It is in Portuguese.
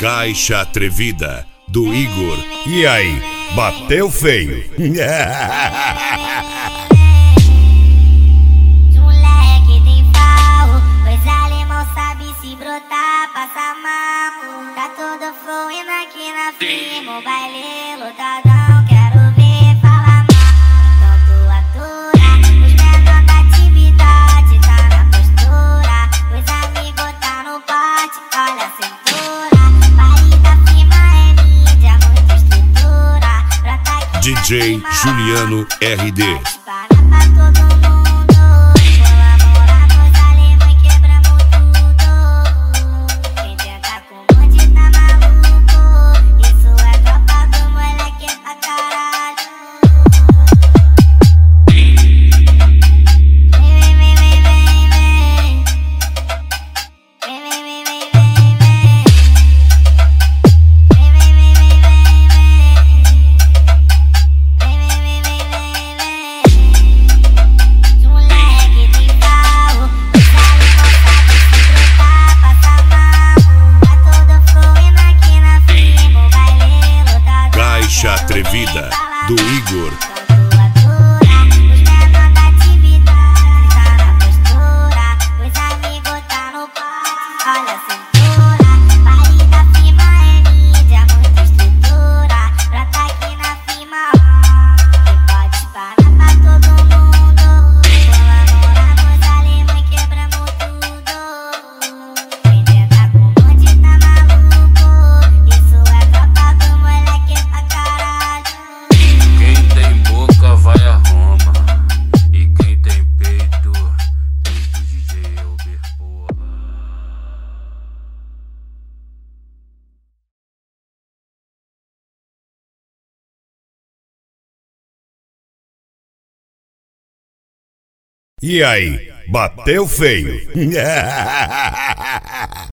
Caixa Atrevida, do Igor. E aí, bateu feio? Moleque tem farro, pois alemão sabe se brotar, passa mal. Tá todo fluindo aqui na firma, o baile lotadão, quero ver falar mal. Então tua atura, os menor da atividade, tá na postura, os amigos tá no pote, olha a cintura. Baile da firma é mídia, muita estrutura, brota aqui DJ Juliano RD. Caixa Atrevida, do Igor. E aí, bateu feio?